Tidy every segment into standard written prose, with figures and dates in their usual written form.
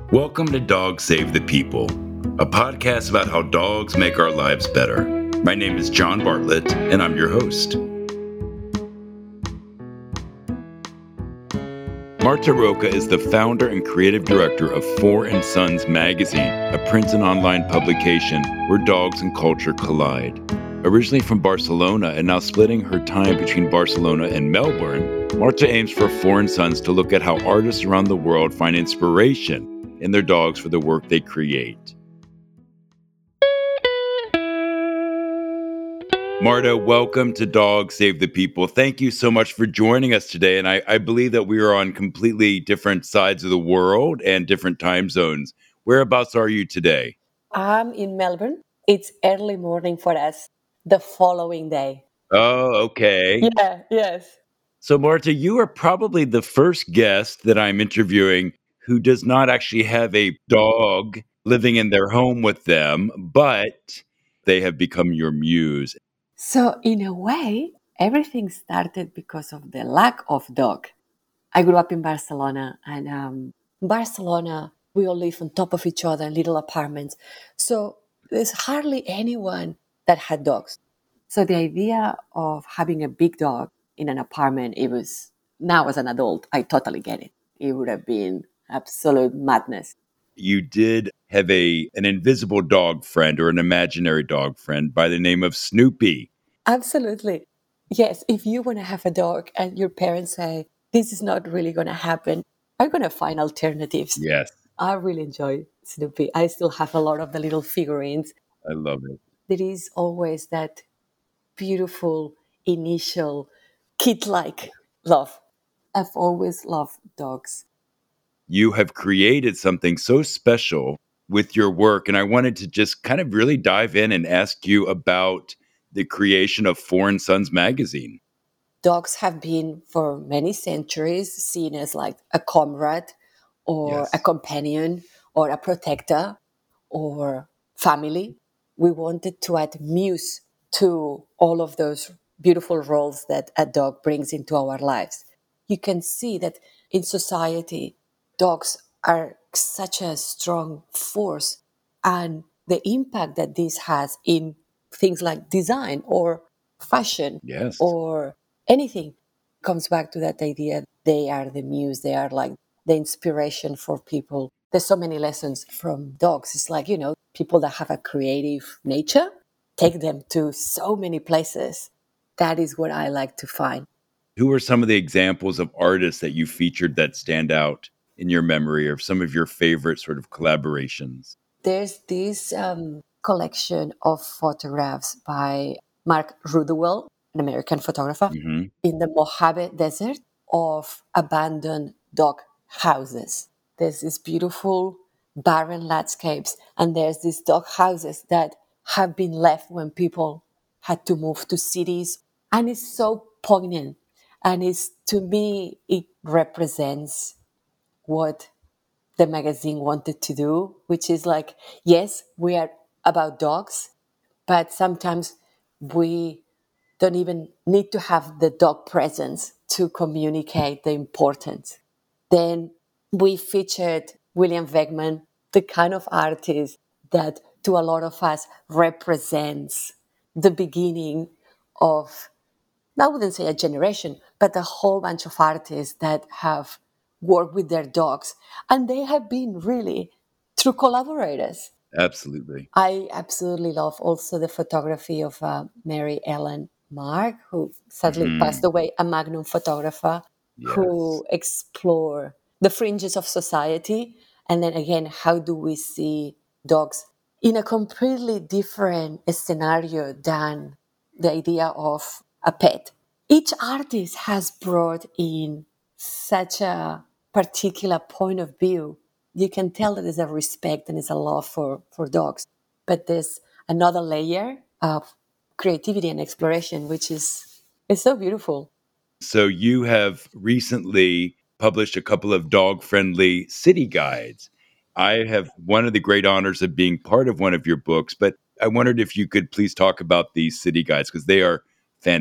Welcome to Dogs Save the People, a podcast about how dogs make our lives better. My name is John Bartlett, and I'm your host. Marta Roca is the founder and creative director of Four & Sons magazine, a print and online publication where dogs and culture collide. Originally from Barcelona and now splitting her time between Barcelona and Melbourne, Marta aims for Four & Sons to look at how artists around the world find inspiration in their dogs for the work they create. Marta, welcome to Dogs Save the People. Thank you so much for joining us today. And I believe that we are on completely different sides of the world and different time zones. Whereabouts are you today? I'm in Melbourne. It's early morning for us the following day. Oh, okay. Yeah, yes. So, Marta, you are probably the first guest that I'm interviewing who does not actually have a dog living in their home with them, but they have become your muse. So, in a way, everything started because of the lack of dog. I grew up in Barcelona, and Barcelona, we all live on top of each other in little apartments. So, there's hardly anyone that had dogs. So, the idea of having a big dog in an apartment, it was, now as an adult, I totally get it. It would have been absolute madness. You did have an invisible dog friend or an imaginary dog friend by the name of Snoopy. Absolutely. Yes, if you want to have a dog and your parents say, this is not really going to happen, I'm going to find alternatives. Yes, I really enjoy Snoopy. I still have a lot of the little figurines. I love it. There is always that beautiful initial kid-like love. I've always loved dogs. You have created something so special with your work. And I wanted to just kind of really dive in and ask you about the creation of Four & Sons magazine. Dogs have been for many centuries seen as like a comrade or Yes. a companion or a protector or family. We wanted to add muse to all of those beautiful roles that a dog brings into our lives. You can see that in society, dogs are such a strong force, and the impact that this has in things like design or fashion Yes. or anything comes back to that idea. They are the muse, they are like the inspiration for people. There's so many lessons from dogs. It's like, people that have a creative nature take them to so many places. That is what I like to find. Who are some of the examples of artists that you featured that stand out in your memory, or some of your favorite sort of collaborations? There's this collection of photographs by Mark Rudwell, an American photographer, Hmm. in the Mojave Desert of abandoned dog houses. There's these beautiful barren landscapes, and there's these dog houses that have been left when people had to move to cities. And it's so poignant. And it's, to me, it represents what the magazine wanted to do, which is like, yes, we are about dogs, but sometimes we don't even need to have the dog presence to communicate the importance. Then we featured William Wegman, the kind of artist that to a lot of us represents the beginning of, I wouldn't say a generation, but a whole bunch of artists that have worked with their dogs. And they have been really true collaborators. Absolutely. I absolutely love also the photography of Mary Ellen Mark, who sadly passed Hmm. away, a Magnum photographer Yes. who explore the fringes of society. And then again, how do we see dogs in a completely different scenario than the idea of a pet? Each artist has brought in such a particular point of view. You can tell that there's a respect and there's a love for dogs. But there's another layer of creativity and exploration, which is so beautiful. So you have recently published a couple of dog-friendly city guides. I have one of the great honors of being part of one of your books, but I wondered if you could please talk about these city guides because they are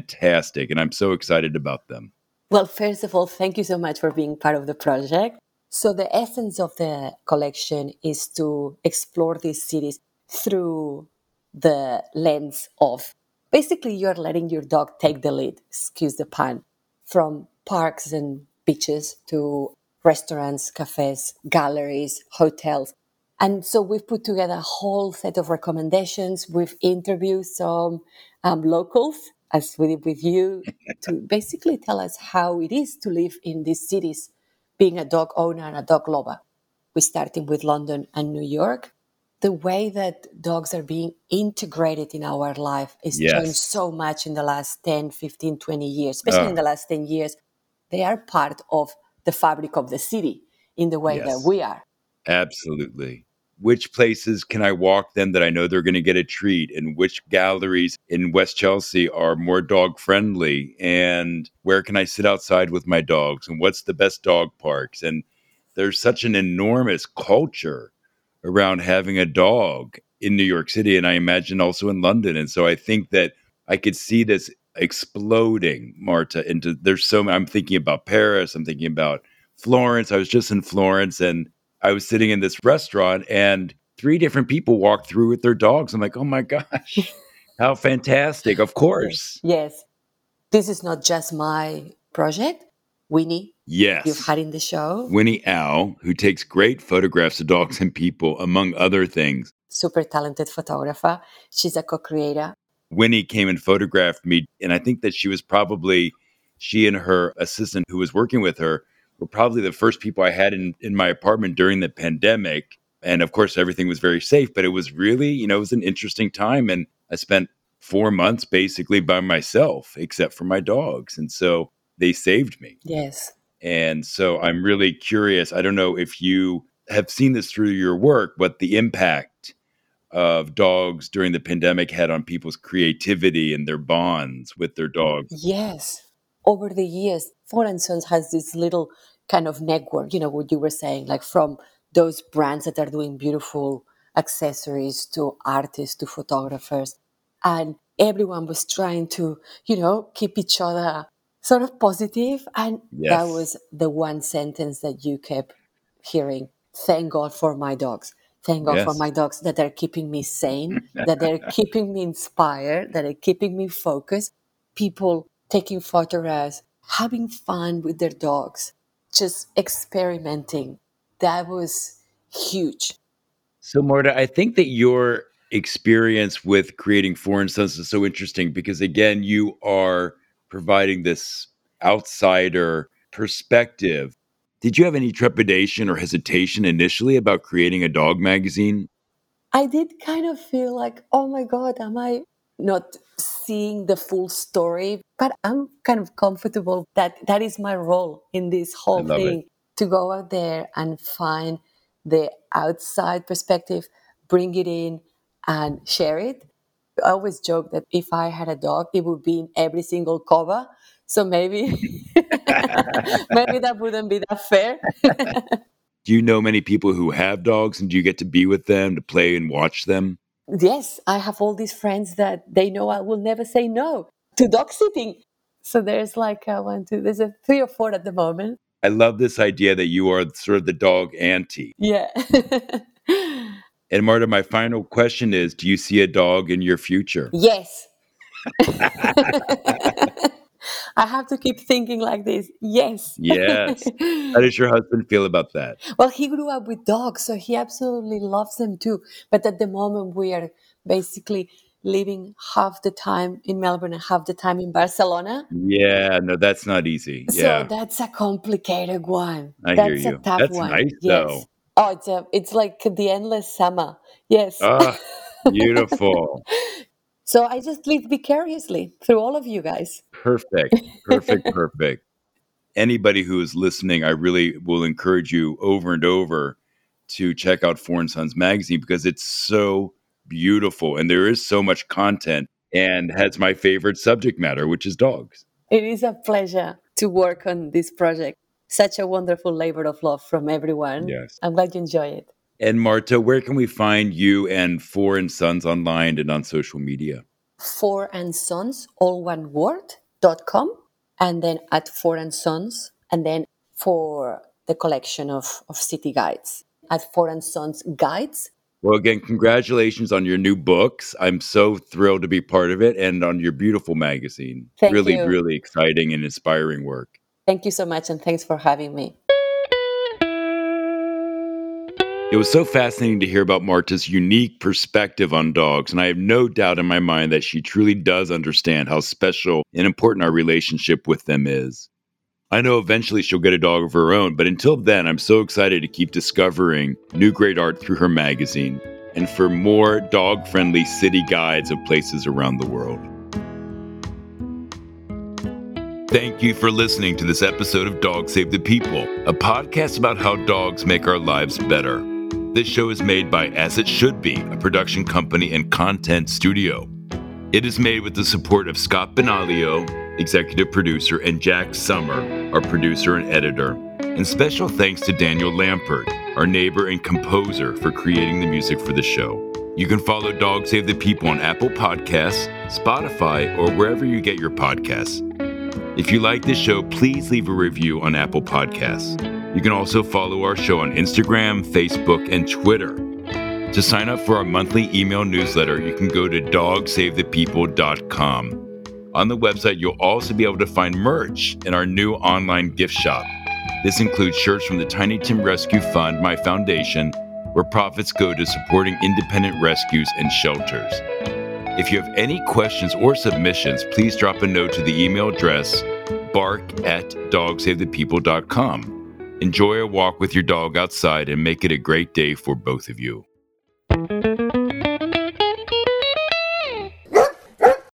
fantastic and I'm so excited about them. Well, first of all, thank you so much for being part of the project. So the essence of the collection is to explore these cities through the lens of basically you're letting your dog take the lead, excuse the pun, from parks and beaches to restaurants, cafes, galleries, hotels. And so we've put together a whole set of recommendations. We've interviewed some locals, as we did with you, to basically tell us how it is to live in these cities, being a dog owner and a dog lover. We're starting with London and New York. The way that dogs are being integrated in our life has changed Yes. so much in the last 10, 15, 20 years, especially in Oh, the last 10 years. They are part of the fabric of the city in the way that yes. we are. Absolutely. Which places can I walk them that I know they're going to get a treat? And which galleries in West Chelsea are more dog friendly? And where can I sit outside with my dogs? And what's the best dog parks? And there's such an enormous culture around having a dog in New York City. And I imagine also in London. And so I think that I could see this exploding, Marta, into there's so I'm thinking about Paris, I'm thinking about Florence. I was just in Florence and I was sitting in this restaurant and three different people walked through with their dogs. I'm like, oh my gosh, how fantastic. Of Yes. course. Yes. This is not just my project. Winnie, you've Yes. had in the show, Winnie Owl, who takes great photographs of dogs and people, among other things. super talented photographer. She's a co-creator. Winnie came and photographed me. And I think that she and her assistant who was working with her were probably the first people I had in my apartment during the pandemic. And of course, everything was very safe, but it was really, it was an interesting time. And I spent 4 months basically by myself, except for my dogs. And so they saved me. Yes. And so I'm really curious. I don't know if you have seen this through your work, but the impact of dogs during the pandemic had on people's creativity and their bonds with their dogs. Yes. Over the years, For and Sons has this little kind of network, what you were saying, like from those brands that are doing beautiful accessories to artists to photographers. And everyone was trying to, keep each other sort of positive. And that Yes. was the one sentence that you kept hearing. Thank God for my dogs. Thank God for Yes. my dogs that are keeping me sane, that they're keeping me inspired, that are keeping me focused. People taking photographs, having fun with their dogs, just experimenting. That was huge. So, Marta, I think that your experience with creating Foreign Sons is so interesting because, again, you are providing this outsider perspective. Did you have any trepidation or hesitation initially about creating a dog magazine? I did kind of feel like, oh my God, am I not seeing the full story? But I'm kind of comfortable that that is my role in this I whole love it. thing, to go out there and find the outside perspective, bring it in and share it. I always joke that if I had a dog, it would be in every single cover. So maybe, maybe that wouldn't be that fair. Do you know many people who have dogs and do you get to be with them to play and watch them? Yes, I have all these friends that they know I will never say no to dog sitting. So there's like one, two, there's a three or four at the moment. I love this idea that you are sort of the dog auntie. Yeah. And Marta, my final question is, do you see a dog in your future? Yes. I have to keep thinking like this. Yes. Yes. How does your husband feel about that? Well, he grew up with dogs, so he absolutely loves them too. But at the moment, we are basically living half the time in Melbourne and half the time in Barcelona. Yeah, no, that's not easy. So Yeah, that's a complicated one. I hear That's a you. tough That's one. nice Yes. though. Oh, it's like the endless summer. Yes. Ah, beautiful. So I just live vicariously through all of you guys. Perfect. Perfect. Perfect. Anybody who is listening, I really will encourage you over and over to check out Foreign Sons magazine because it's so beautiful and there is so much content and has my favorite subject matter, which is dogs. It is a pleasure to work on this project. Such a wonderful labor of love from everyone. Yes. I'm glad you enjoy it. And Marta, where can we find you and Foreign Sons online and on social media? For and Sons, all one word, .com, and then at For and Sons, and then for the collection of city guides at Four & Sons Guides. Well, again, congratulations on your new books. I'm so thrilled to be part of it and on your beautiful magazine. Thank Really, you. really exciting and inspiring work. Thank you so much, and thanks for having me. It was so fascinating to hear about Marta's unique perspective on dogs, and I have no doubt in my mind that she truly does understand how special and important our relationship with them is. I know eventually she'll get a dog of her own, but until then, I'm so excited to keep discovering new great art through her magazine and for more dog-friendly city guides of places around the world. Thank you for listening to this episode of Dogs Save the People, a podcast about how dogs make our lives better. This show is made by As It Should Be, a production company and content studio. It is made with the support of Scott Benaglio, executive producer, and Jack Summer, our producer and editor. And special thanks to Daniel Lampert, our neighbor and composer, for creating the music for the show. You can follow Dogs Save the People on Apple Podcasts, Spotify, or wherever you get your podcasts. If you like this show, please leave a review on Apple Podcasts. You can also follow our show on Instagram, Facebook, and Twitter. To sign up for our monthly email newsletter, you can go to dogsavethepeople.com. On the website, you'll also be able to find merch in our new online gift shop. This includes shirts from the Tiny Tim Rescue Fund, my foundation, where profits go to supporting independent rescues and shelters. If you have any questions or submissions, please drop a note to the email address bark@dogsavethepeople.com. Enjoy a walk with your dog outside and make it a great day for both of you.